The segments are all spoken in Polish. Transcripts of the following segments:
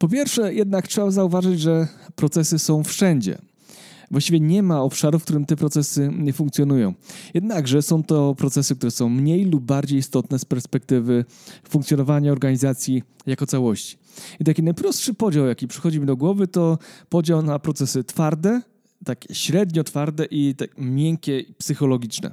Po pierwsze, jednak trzeba zauważyć, że procesy są wszędzie. Właściwie nie ma obszaru, w którym te procesy nie funkcjonują. Jednakże są to procesy, które są mniej lub bardziej istotne z perspektywy funkcjonowania organizacji jako całości. I taki najprostszy podział, jaki przychodzi mi do głowy, to podział na procesy twarde, takie średnio twarde i tak miękkie i psychologiczne.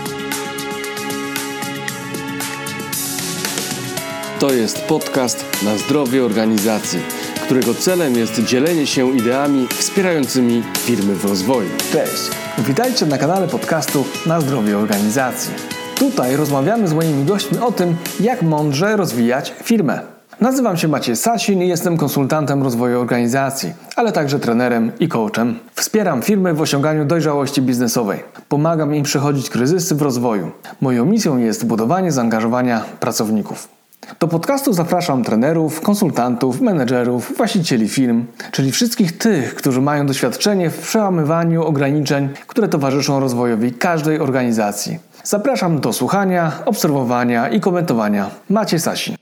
To jest podcast na zdrowie organizacji, którego celem jest dzielenie się ideami wspierającymi firmy w rozwoju. Cześć, witajcie na kanale podcastu Na zdrowie organizacji. Tutaj rozmawiamy z moimi gośćmi o tym, jak mądrze rozwijać firmę. Nazywam się Maciej Sasin i jestem konsultantem rozwoju organizacji, ale także trenerem i coachem. Wspieram firmy w osiąganiu dojrzałości biznesowej. Pomagam im przechodzić kryzysy w rozwoju. Moją misją jest budowanie zaangażowania pracowników. Do podcastu zapraszam trenerów, konsultantów, menedżerów, właścicieli firm, czyli wszystkich tych, którzy mają doświadczenie w przełamywaniu ograniczeń, które towarzyszą rozwojowi każdej organizacji. Zapraszam do słuchania, obserwowania i komentowania. Maciej Sasin.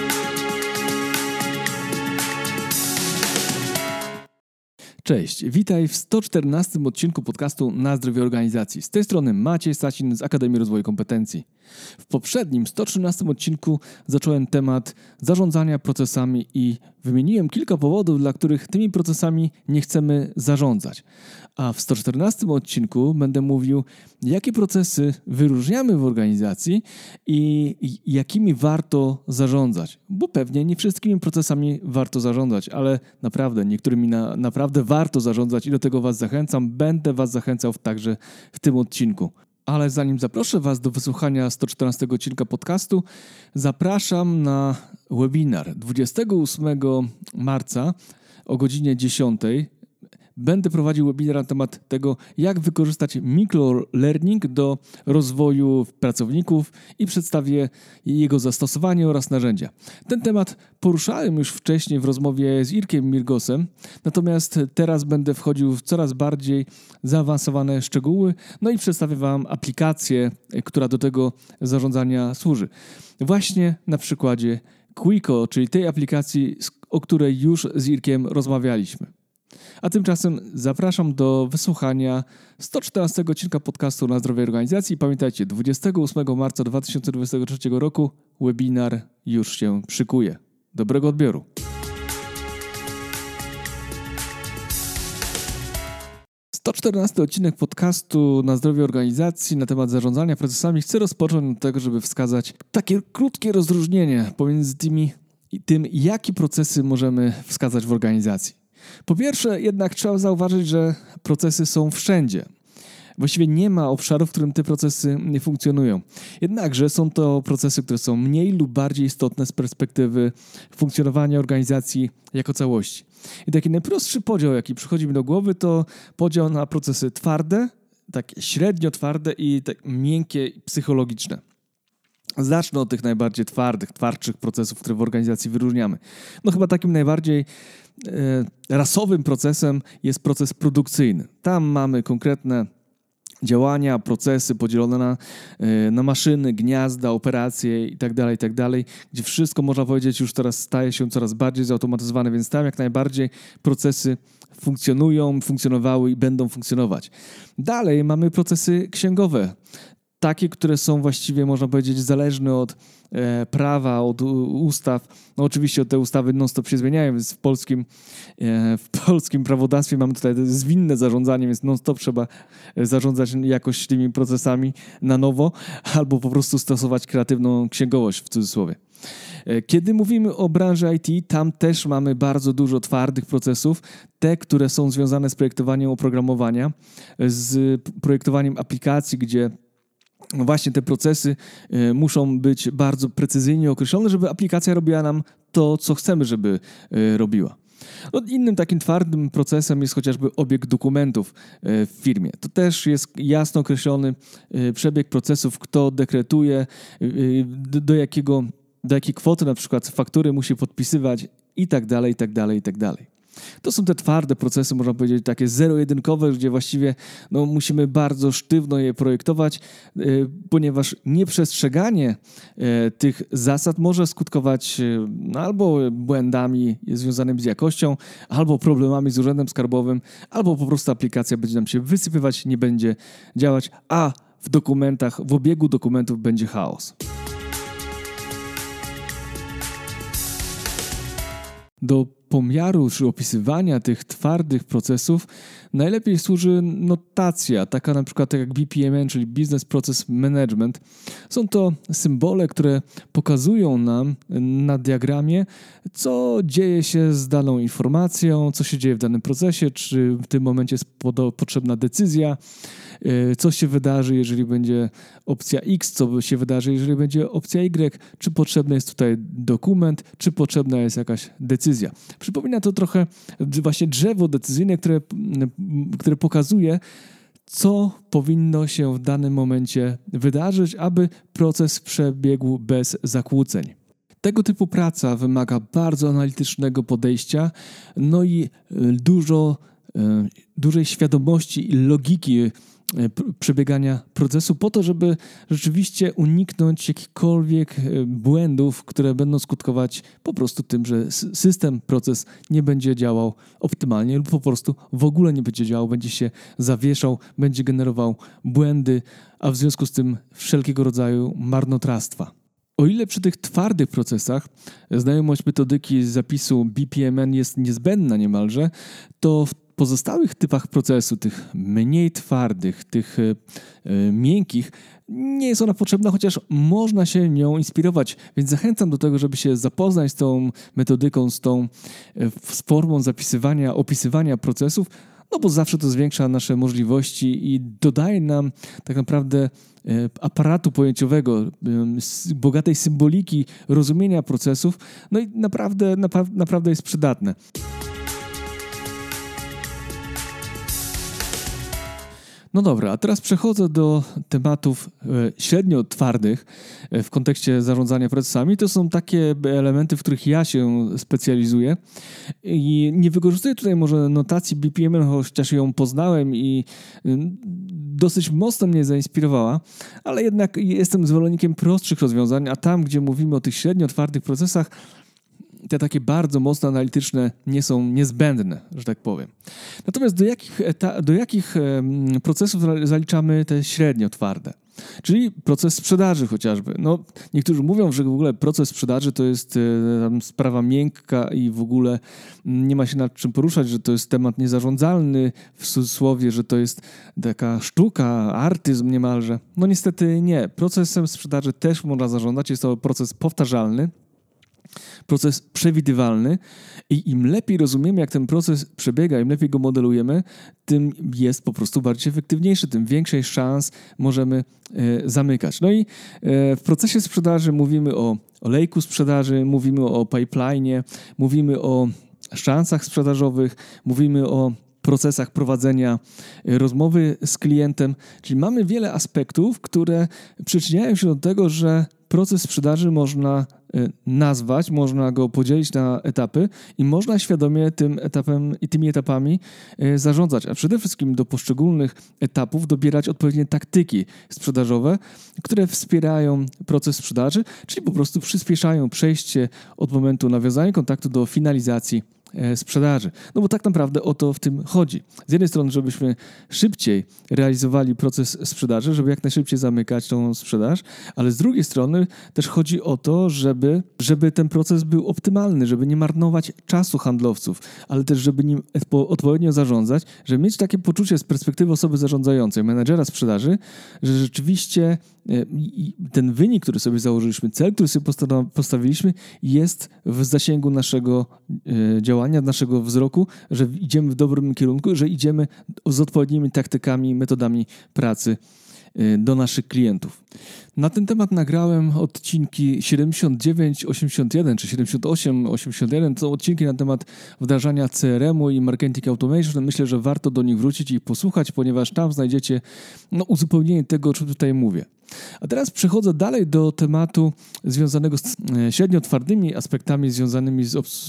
Cześć, witaj w 114 odcinku podcastu Na zdrowie organizacji. Z tej strony Maciej Sasin z Akademii Rozwoju Kompetencji. W poprzednim 113 odcinku zacząłem temat zarządzania procesami i wymieniłem kilka powodów, dla których tymi procesami nie chcemy zarządzać. A w 114 odcinku będę mówił, jakie procesy wyróżniamy w organizacji i jakimi warto zarządzać. Bo pewnie nie wszystkimi procesami warto zarządzać, ale naprawdę niektórymi naprawdę warto zarządzać i do tego Was zachęcam. Będę Was zachęcał także w tym odcinku. Ale zanim zaproszę Was do wysłuchania 114 odcinka podcastu, zapraszam na webinar 28 marca o godzinie 10. Będę prowadził webinar na temat tego, jak wykorzystać microlearning do rozwoju pracowników i przedstawię jego zastosowanie oraz narzędzia. Ten temat poruszałem już wcześniej w rozmowie z Irkiem Mirgosem, natomiast teraz będę wchodził w coraz bardziej zaawansowane szczegóły, no i przedstawię Wam aplikację, która do tego zarządzania służy. Właśnie na przykładzie Quico, czyli tej aplikacji, o której już z Irkiem rozmawialiśmy. A tymczasem zapraszam do wysłuchania 114 odcinka podcastu Na zdrowie organizacji. Pamiętajcie, 28 marca 2023 roku webinar już się szykuje. Dobrego odbioru. Odcinek podcastu Na zdrowie organizacji na temat zarządzania procesami chcę rozpocząć od tego, żeby wskazać takie krótkie rozróżnienie pomiędzy tym, jakie procesy możemy wskazać w organizacji. Po pierwsze, jednak trzeba zauważyć, że procesy są wszędzie. Właściwie nie ma obszaru, w którym te procesy nie funkcjonują. Jednakże są to procesy, które są mniej lub bardziej istotne z perspektywy funkcjonowania organizacji jako całości. I taki najprostszy podział, jaki przychodzi mi do głowy, to podział na procesy twarde, takie średnio twarde i tak miękkie i psychologiczne. Zacznę od tych najbardziej twardszych procesów, które w organizacji wyróżniamy. No chyba takim najbardziej rasowym procesem jest proces produkcyjny. Tam mamy konkretne działania, procesy podzielone na maszyny, gniazda, operacje itd., gdzie wszystko, można powiedzieć, już teraz staje się coraz bardziej zautomatyzowane, więc tam jak najbardziej procesy funkcjonowały i będą funkcjonować. Dalej mamy procesy księgowe. Takie, które są właściwie, można powiedzieć, zależne od prawa, od ustaw. No oczywiście te ustawy non-stop się zmieniają, więc w polskim prawodawstwie mamy tutaj zwinne zarządzanie, więc non-stop trzeba zarządzać jakoś tymi procesami na nowo albo po prostu stosować kreatywną księgowość w cudzysłowie. Kiedy mówimy o branży IT, tam też mamy bardzo dużo twardych procesów, te, które są związane z projektowaniem oprogramowania, z projektowaniem aplikacji, gdzie właśnie te procesy muszą być bardzo precyzyjnie określone, żeby aplikacja robiła nam to, co chcemy, żeby robiła. No, innym takim twardym procesem jest chociażby obieg dokumentów w firmie. To też jest jasno określony przebieg procesów, kto dekretuje, do jakiej kwoty na przykład faktury musi podpisywać i tak dalej. To są te twarde procesy, można powiedzieć, takie zero-jedynkowe, gdzie właściwie musimy bardzo sztywno je projektować, ponieważ nieprzestrzeganie tych zasad może skutkować albo błędami związanymi z jakością, albo problemami z urzędem skarbowym, albo po prostu aplikacja będzie nam się wysypywać, nie będzie działać, a w dokumentach, w obiegu dokumentów będzie chaos. Do pomiaru czy opisywania tych twardych procesów najlepiej służy notacja, taka na przykład jak BPMN, czyli Business Process Management. Są to symbole, które pokazują nam na diagramie, co dzieje się z daną informacją, co się dzieje w danym procesie, czy w tym momencie jest potrzebna decyzja, co się wydarzy, jeżeli będzie opcja X, co się wydarzy, jeżeli będzie opcja Y, czy potrzebny jest tutaj dokument, czy potrzebna jest jakaś decyzja. Przypomina to trochę właśnie drzewo decyzyjne, które pokazuje, co powinno się w danym momencie wydarzyć, aby proces przebiegł bez zakłóceń. Tego typu praca wymaga bardzo analitycznego podejścia, i dużej świadomości i logiki przebiegania procesu po to, żeby rzeczywiście uniknąć jakichkolwiek błędów, które będą skutkować po prostu tym, że system, proces nie będzie działał optymalnie lub po prostu w ogóle nie będzie działał, będzie się zawieszał, będzie generował błędy, a w związku z tym wszelkiego rodzaju marnotrawstwa. O ile przy tych twardych procesach znajomość metodyki zapisu BPMN jest niezbędna niemalże, to w pozostałych typach procesu, tych mniej twardych, tych miękkich, nie jest ona potrzebna, chociaż można się nią inspirować. Więc zachęcam do tego, żeby się zapoznać z tą metodyką, z formą zapisywania, opisywania procesów, bo zawsze to zwiększa nasze możliwości i dodaje nam tak naprawdę aparatu pojęciowego, bogatej symboliki, rozumienia procesów, i naprawdę jest przydatne. Dobra, a teraz przechodzę do tematów średnio twardych w kontekście zarządzania procesami. To są takie elementy, w których ja się specjalizuję i nie wykorzystuję tutaj może notacji BPMN, chociaż ją poznałem i dosyć mocno mnie zainspirowała, ale jednak jestem zwolennikiem prostszych rozwiązań, a tam, gdzie mówimy o tych średnio twardych procesach, te takie bardzo mocno analityczne nie są niezbędne, że tak powiem. Natomiast do jakich procesów zaliczamy te średnio twarde? Czyli proces sprzedaży chociażby. Niektórzy mówią, że w ogóle proces sprzedaży to jest sprawa miękka i w ogóle nie ma się nad czym poruszać, że to jest temat niezarządzalny, w cudzysłowie, że to jest taka sztuka, artyzm niemalże. Niestety nie. Procesem sprzedaży też można zarządzać. Jest to proces powtarzalny, proces przewidywalny i im lepiej rozumiemy, jak ten proces przebiega, im lepiej go modelujemy, tym jest po prostu bardziej efektywniejszy, tym większej szans możemy zamykać. I w procesie sprzedaży mówimy o lejku sprzedaży, mówimy o pipeline'ie, mówimy o szansach sprzedażowych, mówimy o procesach prowadzenia rozmowy z klientem, czyli mamy wiele aspektów, które przyczyniają się do tego, że proces sprzedaży można nazwać, można go podzielić na etapy i można świadomie tymi etapami zarządzać, a przede wszystkim do poszczególnych etapów dobierać odpowiednie taktyki sprzedażowe, które wspierają proces sprzedaży, czyli po prostu przyspieszają przejście od momentu nawiązania kontaktu do finalizacji sprzedaży. Bo tak naprawdę o to w tym chodzi. Z jednej strony, żebyśmy szybciej realizowali proces sprzedaży, żeby jak najszybciej zamykać tą sprzedaż, ale z drugiej strony też chodzi o to, żeby ten proces był optymalny, żeby nie marnować czasu handlowców, ale też żeby nim odpowiednio zarządzać, żeby mieć takie poczucie z perspektywy osoby zarządzającej, menedżera sprzedaży, że rzeczywiście ten wynik, który sobie założyliśmy, cel, który sobie postawiliśmy, jest w zasięgu naszego działania, naszego wzroku, że idziemy w dobrym kierunku, że idziemy z odpowiednimi taktykami, metodami pracy do naszych klientów. Na ten temat nagrałem odcinki 79, 81 czy 78, 81. To są odcinki na temat wdrażania CRM-u i Marketing Automation. Myślę, że warto do nich wrócić i posłuchać, ponieważ tam znajdziecie uzupełnienie tego, o czym tutaj mówię. A teraz przechodzę dalej do tematu związanego z średnio twardymi aspektami związanymi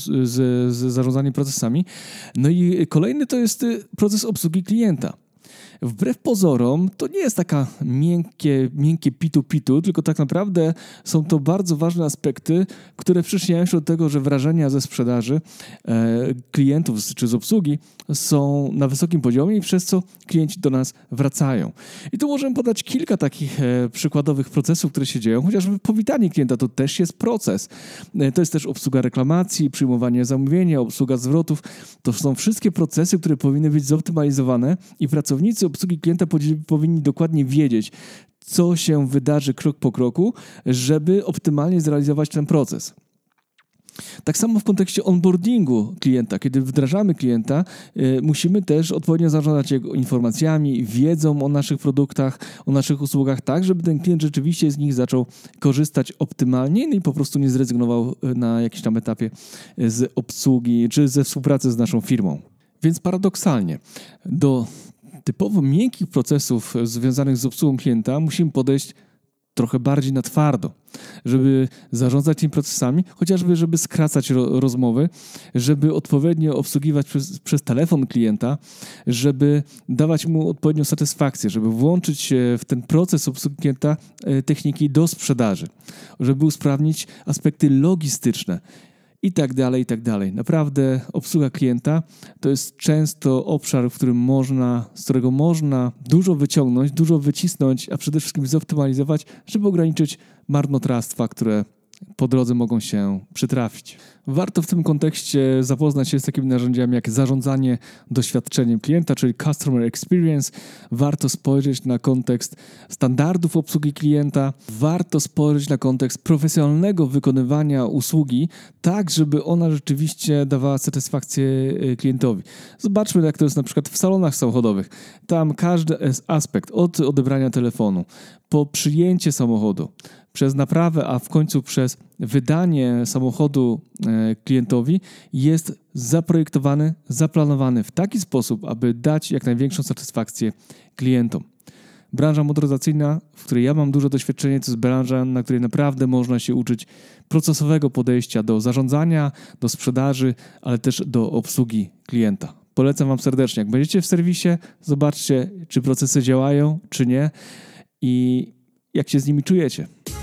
z zarządzaniem procesami. No i kolejny to jest proces obsługi klienta. Wbrew pozorom to nie jest taka miękkie pitu-pitu, tylko tak naprawdę są to bardzo ważne aspekty, które przyczyniają się do tego, że wrażenia ze sprzedaży klientów czy z obsługi są na wysokim poziomie i przez co klienci do nas wracają. I tu możemy podać kilka takich przykładowych procesów, które się dzieją, chociażby powitanie klienta to też jest proces. To jest też obsługa reklamacji, przyjmowanie zamówienia, obsługa zwrotów. To są wszystkie procesy, które powinny być zoptymalizowane i pracownicy obsługi klienta powinni dokładnie wiedzieć, co się wydarzy krok po kroku, żeby optymalnie zrealizować ten proces. Tak samo w kontekście onboardingu klienta. Kiedy wdrażamy klienta, musimy też odpowiednio zarządzać jego informacjami, wiedzą o naszych produktach, o naszych usługach, tak, żeby ten klient rzeczywiście z nich zaczął korzystać optymalnie i po prostu nie zrezygnował na jakimś tam etapie z obsługi czy ze współpracy z naszą firmą. Więc paradoksalnie do typowo miękkich procesów związanych z obsługą klienta musimy podejść trochę bardziej na twardo, żeby zarządzać tymi procesami, chociażby żeby skracać rozmowy, żeby odpowiednio obsługiwać przez telefon klienta, żeby dawać mu odpowiednią satysfakcję, żeby włączyć się w ten proces obsługi klienta techniki do sprzedaży, żeby usprawnić aspekty logistyczne. I tak dalej, i tak dalej. Naprawdę obsługa klienta to jest często obszar, z którego można dużo wyciągnąć, dużo wycisnąć, a przede wszystkim zoptymalizować, żeby ograniczyć marnotrawstwa, które po drodze mogą się przytrafić. Warto w tym kontekście zapoznać się z takimi narzędziami jak zarządzanie doświadczeniem klienta, czyli Customer Experience. Warto spojrzeć na kontekst standardów obsługi klienta. Warto spojrzeć na kontekst profesjonalnego wykonywania usługi, tak żeby ona rzeczywiście dawała satysfakcję klientowi. Zobaczmy, jak to jest na przykład w salonach samochodowych. Tam każdy aspekt, od odebrania telefonu, po przyjęcie samochodu, przez naprawę, a w końcu przez wydanie samochodu klientowi jest zaprojektowany, zaplanowany w taki sposób, aby dać jak największą satysfakcję klientom. Branża motoryzacyjna, w której ja mam duże doświadczenie, to jest branża, na której naprawdę można się uczyć procesowego podejścia do zarządzania, do sprzedaży, ale też do obsługi klienta. Polecam Wam serdecznie. Jak będziecie w serwisie, zobaczcie, czy procesy działają, czy nie i jak się z nimi czujecie.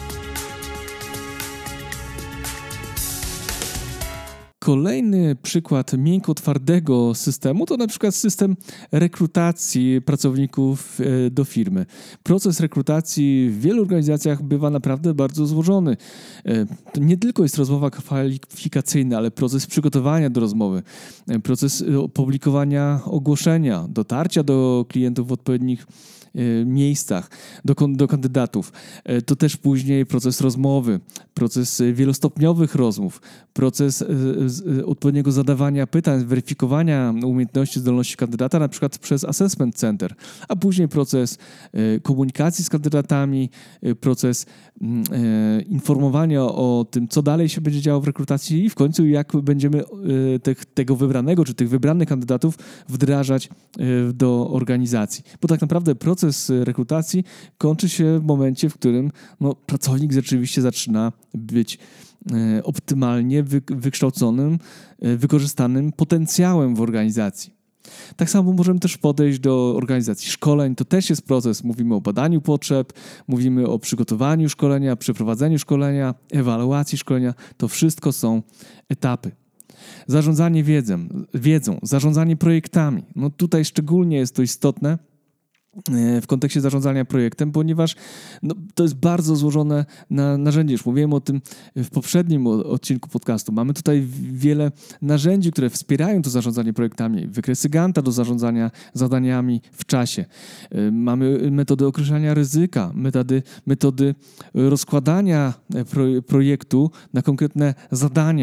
Kolejny przykład miękko-twardego systemu to na przykład system rekrutacji pracowników do firmy. Proces rekrutacji w wielu organizacjach bywa naprawdę bardzo złożony. To nie tylko jest rozmowa kwalifikacyjna, ale proces przygotowania do rozmowy, proces opublikowania ogłoszenia, dotarcia do klientów w odpowiednich miejscach, do kandydatów. To też później proces rozmowy, proces wielostopniowych rozmów, proces odpowiedniego zadawania pytań, weryfikowania umiejętności, zdolności kandydata, na przykład przez Assessment Center, a później proces komunikacji z kandydatami, proces informowania o tym, co dalej się będzie działo w rekrutacji i w końcu jak będziemy tego wybranego, czy tych wybranych kandydatów wdrażać do organizacji. Bo tak naprawdę proces rekrutacji kończy się w momencie, w którym pracownik rzeczywiście zaczyna być optymalnie wykształconym, wykorzystanym potencjałem w organizacji. Tak samo możemy też podejść do organizacji szkoleń. To też jest proces. Mówimy o badaniu potrzeb, mówimy o przygotowaniu szkolenia, przeprowadzeniu szkolenia, ewaluacji szkolenia. To wszystko są etapy. Zarządzanie wiedzą, zarządzanie projektami. Tutaj szczególnie jest to istotne w kontekście zarządzania projektem, ponieważ to jest bardzo złożone narzędzie. Już mówiłem o tym w poprzednim odcinku podcastu. Mamy tutaj wiele narzędzi, które wspierają to zarządzanie projektami. Wykresy Ganta do zarządzania zadaniami w czasie. Mamy metody określania ryzyka, metody rozkładania projektu na konkretne zadania,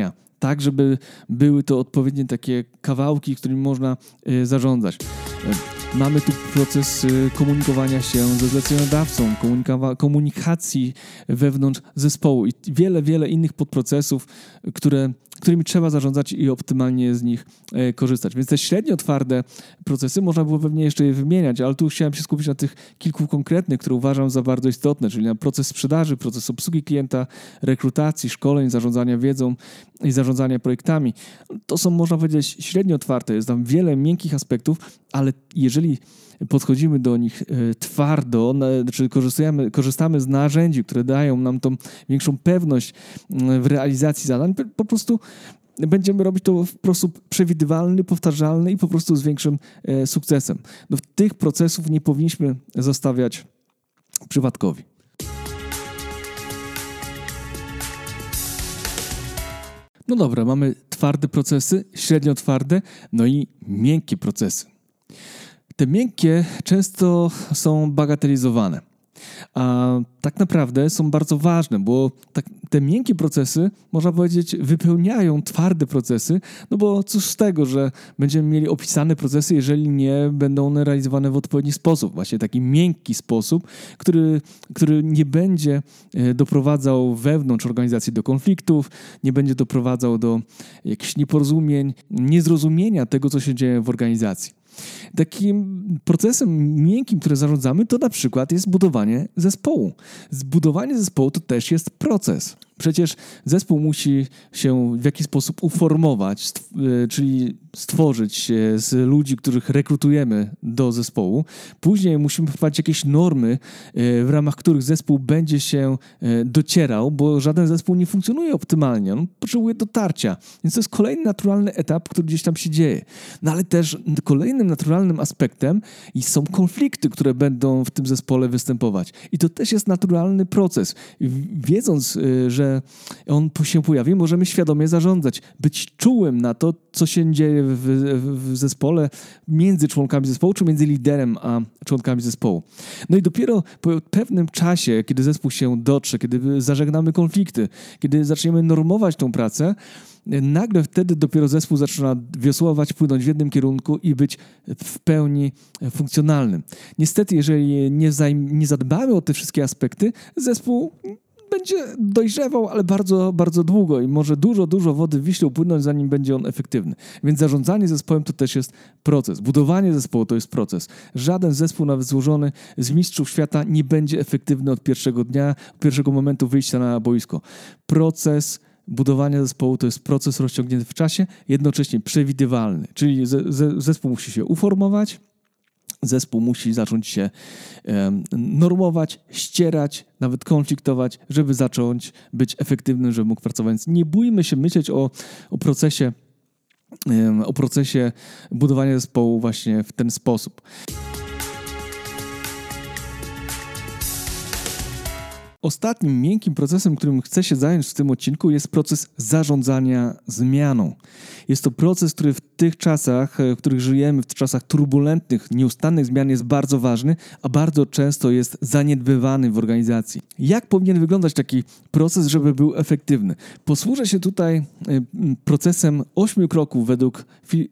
tak żeby były to odpowiednie takie kawałki, którymi można zarządzać. Mamy tu proces komunikowania się ze zleceniodawcą, komunikacji wewnątrz zespołu i wiele innych podprocesów, którymi trzeba zarządzać i optymalnie z nich korzystać. Więc te średnio twarde procesy, można było pewnie jeszcze je wymieniać, ale tu chciałem się skupić na tych kilku konkretnych, które uważam za bardzo istotne, czyli na proces sprzedaży, proces obsługi klienta, rekrutacji, szkoleń, zarządzania wiedzą i zarządzania projektami. To są, można powiedzieć, średnio otwarte. Jest tam wiele miękkich aspektów, ale jeżeli podchodzimy do nich twardo, czy korzystamy z narzędzi, które dają nam tą większą pewność w realizacji zadań, po prostu będziemy robić to w sposób przewidywalny, powtarzalny i po prostu z większym sukcesem. Tych procesów nie powinniśmy zostawiać przypadkowi. No dobra, mamy twarde procesy, średnio twarde, no i miękkie procesy. Te miękkie często są bagatelizowane, a tak naprawdę są bardzo ważne, bo te miękkie procesy, można powiedzieć, wypełniają twarde procesy, no bo cóż z tego, że będziemy mieli opisane procesy, jeżeli nie będą one realizowane w odpowiedni sposób. Właśnie taki miękki sposób, który nie będzie doprowadzał wewnątrz organizacji do konfliktów, nie będzie doprowadzał do jakichś nieporozumień, niezrozumienia tego, co się dzieje w organizacji. Takim procesem miękkim, który zarządzamy, to na przykład jest budowanie zespołu. Zbudowanie zespołu to też jest proces. Przecież zespół musi się w jakiś sposób uformować, czyli stworzyć się z ludzi, których rekrutujemy do zespołu. Później musimy wprowadzić jakieś normy, w ramach których zespół będzie się docierał, bo żaden zespół nie funkcjonuje optymalnie. On potrzebuje dotarcia. Więc to jest kolejny naturalny etap, który gdzieś tam się dzieje. No ale też kolejnym naturalnym aspektem są konflikty, które będą w tym zespole występować. I to też jest naturalny proces. Wiedząc, że on się pojawi, możemy świadomie zarządzać, być czułym na to, co się dzieje w zespole, między członkami zespołu, czy między liderem a członkami zespołu. No i dopiero po pewnym czasie, kiedy zespół się dotrze, kiedy zażegnamy konflikty, kiedy zaczniemy normować tą pracę, nagle wtedy dopiero zespół zaczyna wiosłować, płynąć w jednym kierunku i być w pełni funkcjonalnym. Niestety, jeżeli nie zadbamy o te wszystkie aspekty, zespół będzie dojrzewał, ale bardzo, bardzo długo i może dużo wody w Wiśle upłynąć, zanim będzie on efektywny. Więc zarządzanie zespołem to też jest proces. Budowanie zespołu to jest proces. Żaden zespół, nawet złożony z mistrzów świata, nie będzie efektywny od pierwszego dnia, od pierwszego momentu wyjścia na boisko. Proces budowania zespołu to jest proces rozciągnięty w czasie, jednocześnie przewidywalny. Czyli zespół musi się uformować, zespół musi zacząć się normować, ścierać, nawet konfliktować, żeby zacząć być efektywnym, żeby mógł pracować. Więc nie bójmy się myśleć o procesie budowania zespołu właśnie w ten sposób. Ostatnim miękkim procesem, którym chcę się zająć w tym odcinku, jest proces zarządzania zmianą. Jest to proces, który w tych czasach, w których żyjemy, w czasach turbulentnych, nieustannych zmian jest bardzo ważny, a bardzo często jest zaniedbywany w organizacji. Jak powinien wyglądać taki proces, żeby był efektywny? Posłużę się tutaj procesem 8 kroków według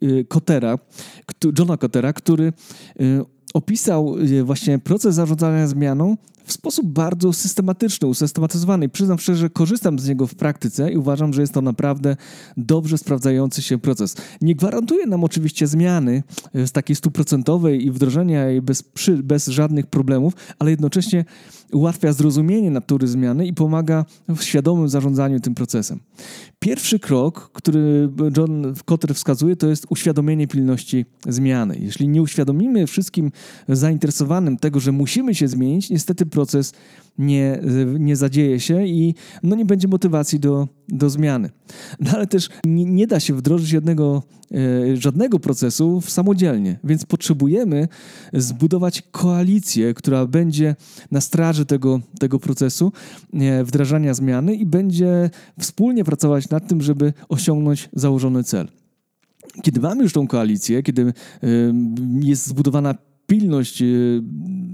Johna Kottera, który opisał właśnie proces zarządzania zmianą w sposób bardzo systematyczny, usystematyzowany. Przyznam szczerze, że korzystam z niego w praktyce i uważam, że jest to naprawdę dobrze sprawdzający się proces. Nie gwarantuje nam oczywiście zmiany z takiej 100% i wdrożenia jej bez żadnych problemów, ale jednocześnie ułatwia zrozumienie natury zmiany i pomaga w świadomym zarządzaniu tym procesem. Pierwszy krok, który John Kotter wskazuje, to jest uświadomienie pilności zmiany. Jeśli nie uświadomimy wszystkim zainteresowanym tego, że musimy się zmienić, niestety proces nie zadzieje się i nie będzie motywacji do zmiany. No ale też nie da się wdrożyć żadnego procesu samodzielnie, więc potrzebujemy zbudować koalicję, która będzie na straży tego procesu wdrażania zmiany i będzie wspólnie pracować nad tym, żeby osiągnąć założony cel. Kiedy mamy już tą koalicję, kiedy jest zbudowana pilność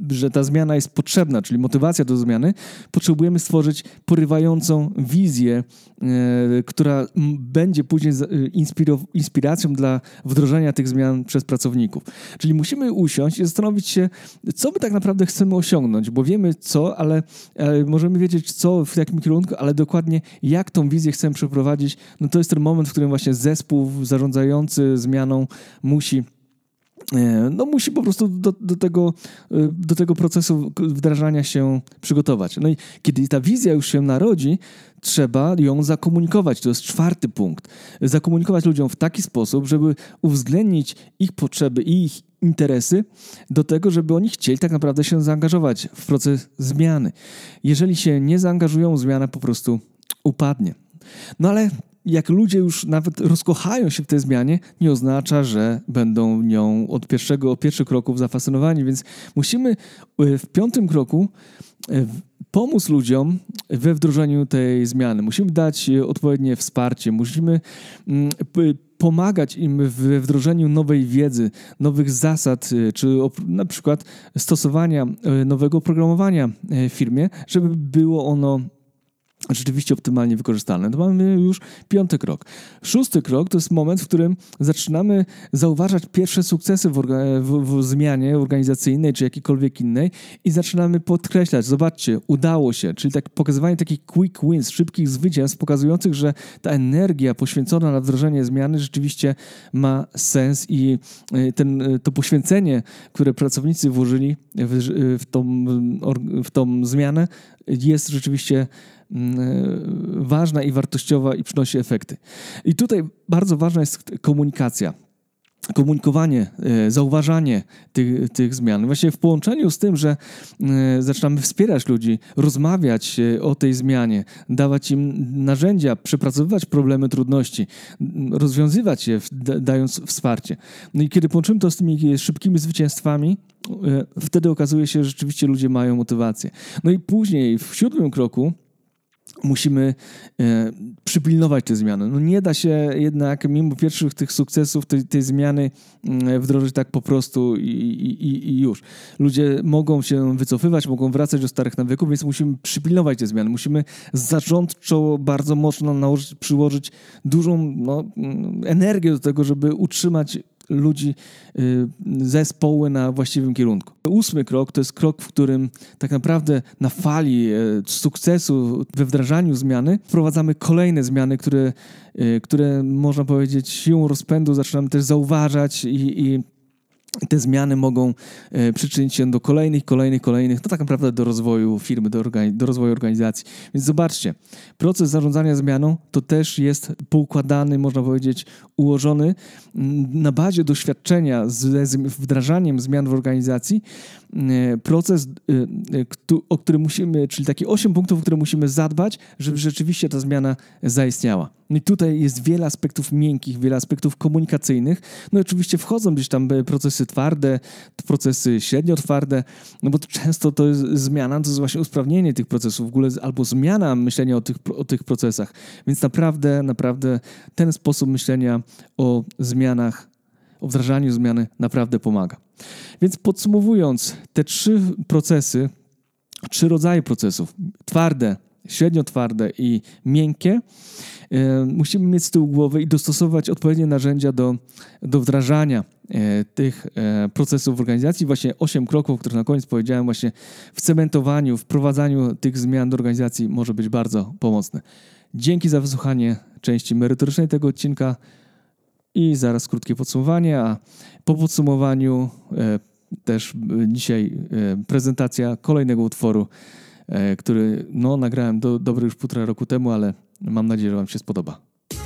że ta zmiana jest potrzebna, czyli motywacja do zmiany, potrzebujemy stworzyć porywającą wizję, która będzie później inspiracją dla wdrożenia tych zmian przez pracowników. Czyli musimy usiąść i zastanowić się, co my tak naprawdę chcemy osiągnąć, bo wiemy co, ale możemy wiedzieć co, w jakim kierunku, ale dokładnie jak tą wizję chcemy przeprowadzić. No to jest ten moment, w którym właśnie zespół zarządzający zmianą musi po prostu do tego procesu wdrażania się przygotować. No i kiedy ta wizja już się narodzi, trzeba ją zakomunikować. To jest 4. punkt. Zakomunikować ludziom w taki sposób, żeby uwzględnić ich potrzeby i ich interesy do tego, żeby oni chcieli tak naprawdę się zaangażować w proces zmiany. Jeżeli się nie zaangażują, zmiana po prostu upadnie. No ale jak ludzie już nawet rozkochają się w tej zmianie, nie oznacza, że będą nią od pierwszych kroków zafascynowani, więc musimy w 5. kroku pomóc ludziom we wdrożeniu tej zmiany. Musimy dać odpowiednie wsparcie, musimy pomagać im we wdrożeniu nowej wiedzy, nowych zasad, czy na przykład stosowania nowego oprogramowania w firmie, żeby było ono rzeczywiście optymalnie wykorzystane. To mamy już 5. krok. 6. krok to jest moment, w którym zaczynamy zauważać pierwsze sukcesy w zmianie organizacyjnej czy jakiejkolwiek innej i zaczynamy podkreślać, zobaczcie, udało się, czyli pokazywanie takich quick wins, szybkich zwycięstw pokazujących, że ta energia poświęcona na wdrożenie zmiany rzeczywiście ma sens i to poświęcenie, które pracownicy włożyli w tą zmianę, jest rzeczywiście ważna i wartościowa i przynosi efekty. I tutaj bardzo ważna jest komunikacja. Komunikowanie, zauważanie tych zmian. Właśnie w połączeniu z tym, że zaczynamy wspierać ludzi, rozmawiać o tej zmianie, dawać im narzędzia, przepracowywać problemy, trudności, rozwiązywać je, dając wsparcie. No i kiedy połączymy to z tymi szybkimi zwycięstwami, wtedy okazuje się, że rzeczywiście ludzie mają motywację. No i później w 7. kroku musimy przypilnować te zmiany. No nie da się jednak mimo pierwszych tych sukcesów tej zmiany wdrożyć tak po prostu i już. Ludzie mogą się wycofywać, mogą wracać do starych nawyków, więc musimy przypilnować te zmiany. Musimy zarządczo bardzo mocno przyłożyć dużą energię do tego, żeby utrzymać ludzi, zespoły na właściwym kierunku. 8. krok to jest krok, w którym tak naprawdę na fali sukcesu we wdrażaniu zmiany wprowadzamy kolejne zmiany, które można powiedzieć siłą rozpędu zaczynamy też zauważać i te zmiany mogą przyczynić się do kolejnych, tak naprawdę do rozwoju firmy, do rozwoju organizacji. Więc zobaczcie, proces zarządzania zmianą to też jest poukładany, można powiedzieć, ułożony na bazie doświadczenia z wdrażaniem zmian w organizacji. Proces, o którym musimy, czyli takie 8 punktów, o które musimy zadbać, żeby rzeczywiście ta zmiana zaistniała. No i tutaj jest wiele aspektów miękkich, wiele aspektów komunikacyjnych. No i oczywiście wchodzą gdzieś tam procesy twarde, procesy średnio twarde, no bo często to jest zmiana, to jest właśnie usprawnienie tych procesów, w ogóle albo zmiana myślenia o tych procesach. Więc naprawdę ten sposób myślenia o zmianach, o wdrażaniu zmiany naprawdę pomaga. Więc podsumowując, te 3 rodzaje procesów, twarde, średnio twarde i miękkie, musimy mieć z tyłu głowy i dostosować odpowiednie narzędzia do wdrażania tych procesów w organizacji. Właśnie 8 kroków, o których na koniec powiedziałem, właśnie w cementowaniu, wprowadzaniu tych zmian do organizacji może być bardzo pomocne. Dzięki za wysłuchanie części merytorycznej tego odcinka i zaraz krótkie podsumowanie, a po podsumowaniu też dzisiaj prezentacja kolejnego utworu, który nagrałem dobre już 1,5 roku temu, ale mam nadzieję, że Wam się spodoba.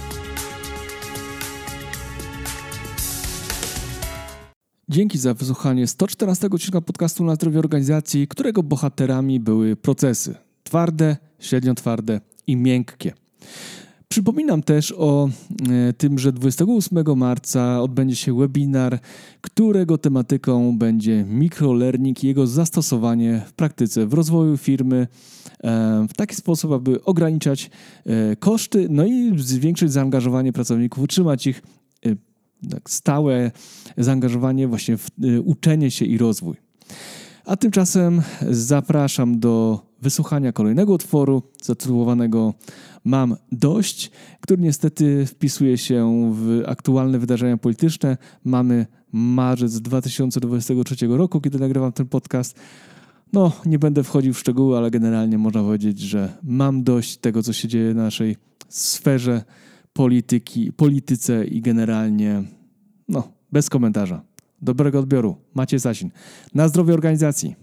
Dzięki za wysłuchanie 114 odcinka podcastu Na zdrowie organizacji, którego bohaterami były procesy twarde, średnio twarde i miękkie. Przypominam też o tym, że 28 marca odbędzie się webinar, którego tematyką będzie microlearning i jego zastosowanie w praktyce, w rozwoju firmy w taki sposób, aby ograniczać koszty, no i zwiększyć zaangażowanie pracowników, utrzymać ich stałe zaangażowanie właśnie w uczenie się i rozwój. A tymczasem zapraszam do wysłuchania kolejnego utworu zatytułowanego Mam dość, który niestety wpisuje się w aktualne wydarzenia polityczne. Mamy marzec 2023 roku, kiedy nagrywam ten podcast. Nie będę wchodził w szczegóły, ale generalnie można powiedzieć, że mam dość tego, co się dzieje w naszej sferze polityce i generalnie bez komentarza. Dobrego odbioru. Maciej Sasin. Na zdrowie organizacji.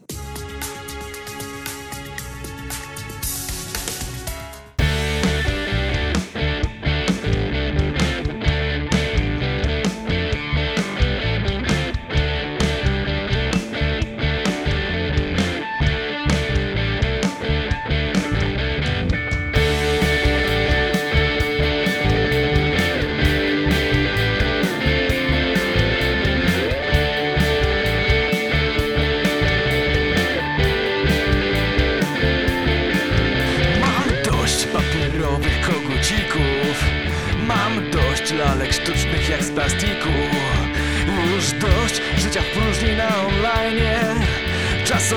Mam dość lalek sztucznych jak z plastiku. Już dość życia w próżni na online. Czas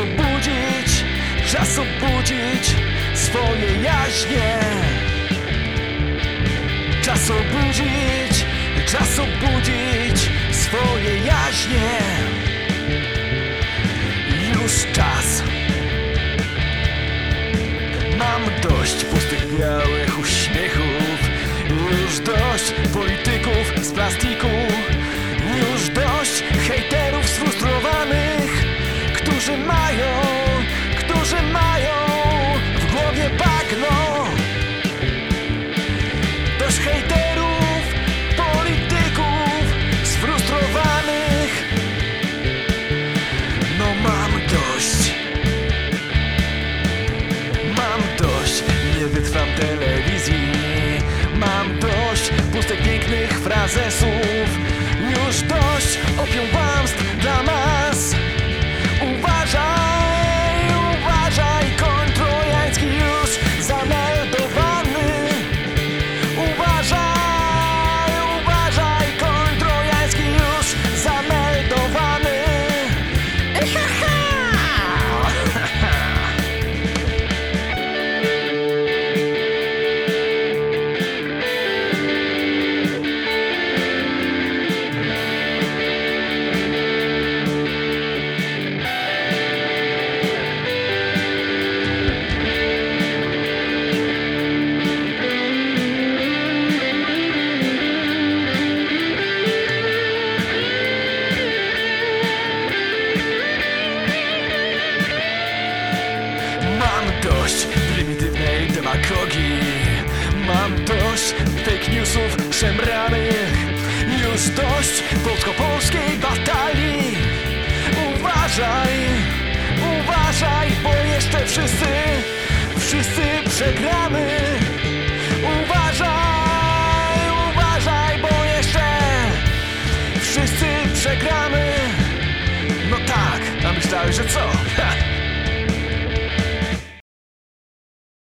obudzić swoje jaźnie. Czas obudzić swoje jaźnie. Już czas. Mam dość pustych białych uśmiechów. Już dość polityków z plastiku. Już dość hejterów sfrustrowanych, którzy mają w głowie bagno. Dość hejterów, polityków sfrustrowanych. Mam dość, nie wytrwam telewizji. Mam dość pustych, pięknych frazesów. Już dość opium kłamstw dla mas. Uważaj, koń trojański już zameldowany. Uważaj, koń trojański już zameldowany. Mam dość prymitywnej demagogii. Mam dość fake newsów szemranych. Już dość polsko-polskiej batalii. Uważaj, bo jeszcze wszyscy przegramy. Uważaj, bo jeszcze wszyscy przegramy. No tak, a myślałeś, że co?